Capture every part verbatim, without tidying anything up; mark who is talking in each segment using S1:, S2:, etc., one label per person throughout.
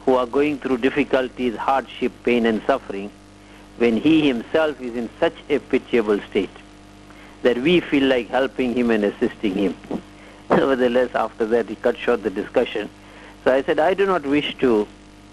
S1: who are going through difficulties, hardship, pain and suffering, when he himself is in such a pitiable state that we feel like helping him and assisting him. Nevertheless, after that he cut short the discussion. So I said, I do not wish to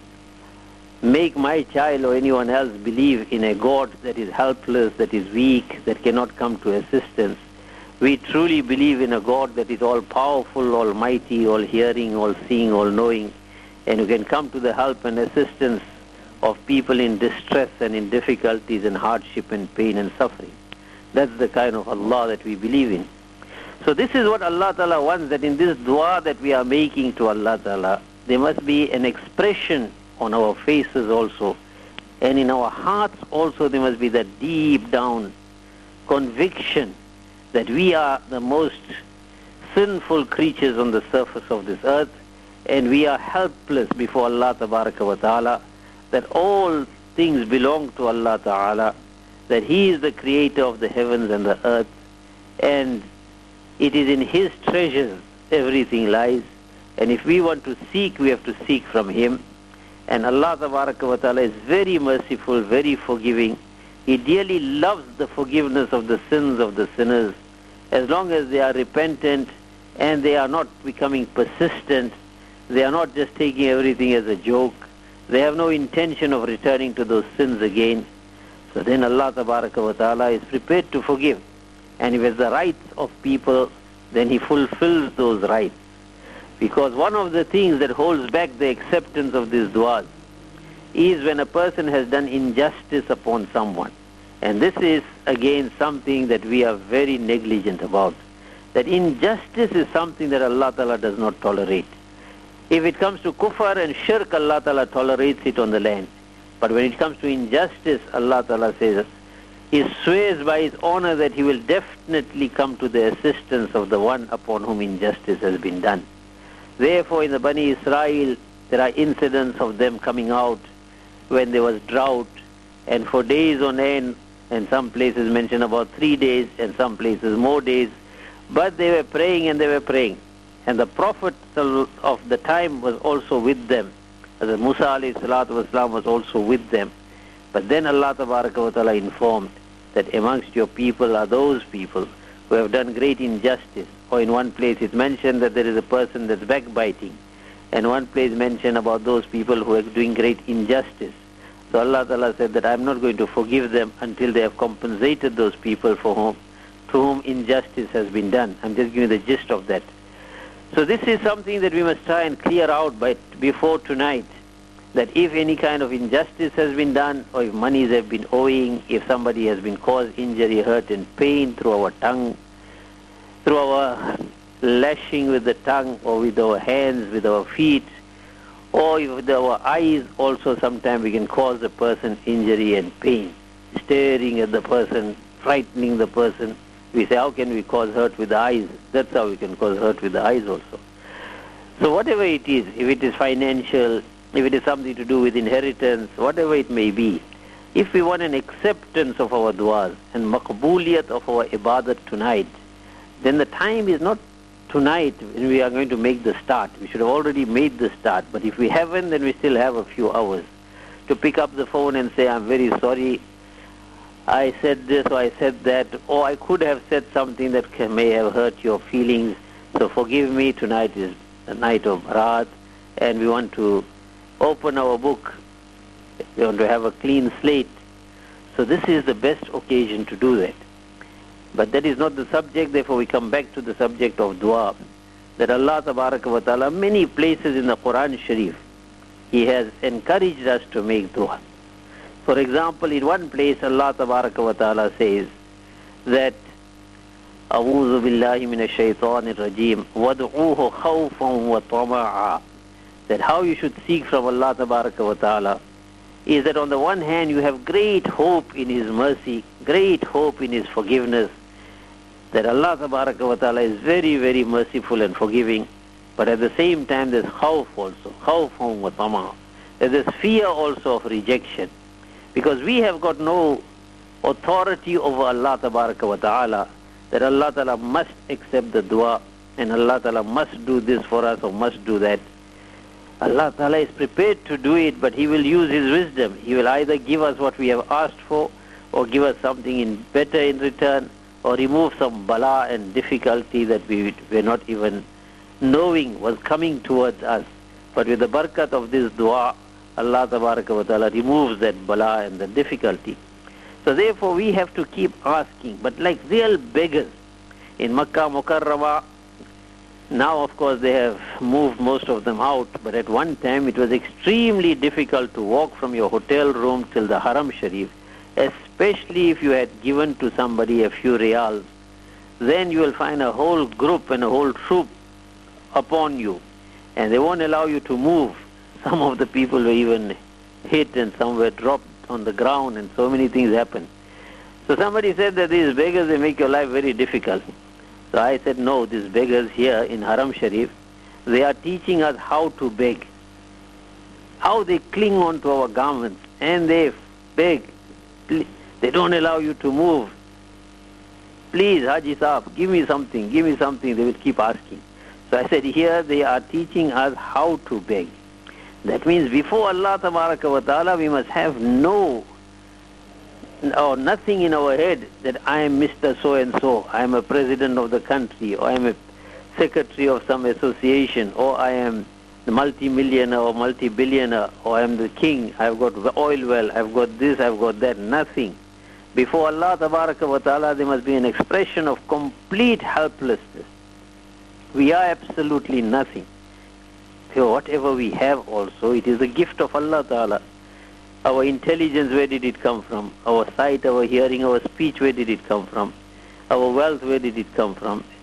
S1: make my child or anyone else believe in a God that is helpless, that is weak, that cannot come to assistance. We truly believe in a God that is all-powerful, almighty, all-hearing, all-seeing, all-knowing, and who can come to the help and assistance of people in distress and in difficulties and hardship and pain and suffering. That's the kind of Allah that we believe in. So this is what Allah Ta'ala wants, that in this dua that we are making to Allah Ta'ala, there must be an expression on our faces also, and in our hearts also there must be that deep down conviction that we are the most sinful creatures on the surface of this earth, and we are helpless before Allah Tabaraka wa Ta'ala, that all things belong to Allah Ta'ala, that He is the creator of the heavens and the earth, and it is in His treasures everything lies, and if we want to seek, we have to seek from Him. And Allah Tabaraka wa Ta'ala is very merciful, very forgiving. He dearly loves the forgiveness of the sins of the sinners, as long as they are repentant and they are not becoming persistent. They are not just taking everything as a joke. They have no intention of returning to those sins again. So then Allah Tabaraka wa Ta'ala is prepared to forgive. And if it's the rights of people, then He fulfills those rights. Because one of the things that holds back the acceptance of these du'as is when a person has done injustice upon someone. And this is again something that we are very negligent about. That injustice is something that Allah Ta'ala does not tolerate. If it comes to kufr and shirk, Allah Ta'ala tolerates it on the land. But when it comes to injustice, Allah Ta'ala says, He swears by His honor that He will definitely come to the assistance of the one upon whom injustice has been done. Therefore, in the Bani Israel, there are incidents of them coming out when there was drought, and for days on end, and some places mention about three days, and some places more days, but they were praying and they were praying. And the Prophet of the time was also with them. Hazrat Musa alayhi salatu wasalam was also with them. But then Allah Tabaraka wa Ta'ala informed that amongst your people are those people who have done great injustice. Or in one place it mentioned that there is a person that's backbiting. And one place mentioned about those people who are doing great injustice. So Allah Ta'ala said that I'm not going to forgive them until they have compensated those people for whom, to whom injustice has been done. I'm just giving the gist of that. So this is something that we must try and clear out by, before tonight. That if any kind of injustice has been done, or if monies have been owing, if somebody has been caused injury, hurt and pain through our tongue, through our lashing with the tongue, or with our hands, with our feet, or with our eyes also, sometimes we can cause the person injury and pain. Staring at the person, frightening the person. We say, how can we cause hurt with the eyes? That's how we can cause hurt with the eyes also. So whatever it is, if it is financial, if it is something to do with inheritance, whatever it may be, if we want an acceptance of our du'as and maqbooliyat of our ibadat tonight, then the time is not tonight when we are going to make the start. We should have already made the start. But if we haven't, then we still have a few hours to pick up the phone and say, I'm very sorry, I said this or I said that, or I could have said something that can, may have hurt your feelings, so forgive me. Tonight is the night of Bharat, and we want to open our book. We want to have a clean slate. So this is the best occasion to do that. But that is not the subject, therefore we come back to the subject of dua. That Allah Tabaraka wa Ta'ala, many places in the Quran Sharif, He has encouraged us to make dua. For example, in one place Allah Tabaraka wa Ta'ala says that أعوذ بالله من الشيطان الرجيم وادعوه خوفا وطمعا, that how you should seek from Allah Tabaraka wa Ta'ala is that on the one hand you have great hope in His mercy, great hope in His forgiveness, that Allah Tabaraka wa Ta'ala is very, very merciful and forgiving, but at the same time there's khawf also, khawfun wa tama', there's fear also of rejection, because we have got no authority over Allah Tabaraka wa Ta'ala, that Allah Ta'ala must accept the dua and Allah Ta'ala must do this for us or must do that. Allah Ta'ala is prepared to do it, but He will use His wisdom. He will either give us what we have asked for, or give us something in better in return, or remove some bala and difficulty that we were not even knowing was coming towards us. But with the barakat of this dua, Allah Tabaraka wa Ta'ala removes that bala and the difficulty. So therefore we have to keep asking, but like real beggars. In Makkah Mukarramah, now of course they have moved most of them out, but at one time it was extremely difficult to walk from your hotel room till the Haram Sharif, especially if you had given to somebody a few riyals. Then you will find a whole group and a whole troop upon you, and they won't allow you to move. Some of the people were even hit and some were dropped on the ground, and so many things happened. So somebody said that these beggars, they make your life very difficult. So I said, no, these beggars here in Haram Sharif, they are teaching us how to beg, how they cling on to our garments, and they beg. They don't allow you to move. Please, Haji Saab, give me something, give me something. They will keep asking. So I said, here they are teaching us how to beg. That means before Allah Tabaraka wa Ta'ala, we must have no or nothing in our head that I am Mister So-and-so, I am a president of the country, or I am a secretary of some association, or I am the multi-millionaire or multi-billionaire, or I am the king, I have got the oil well, I have got this, I have got that. Nothing. Before Allah Tabaraka wa Ta'ala, there must be an expression of complete helplessness. We are absolutely nothing. So whatever we have also, it is a gift of Allah Ta'ala. Our intelligence, where did it come from? Our sight, our hearing, our speech, where did it come from? Our wealth, where did it come from?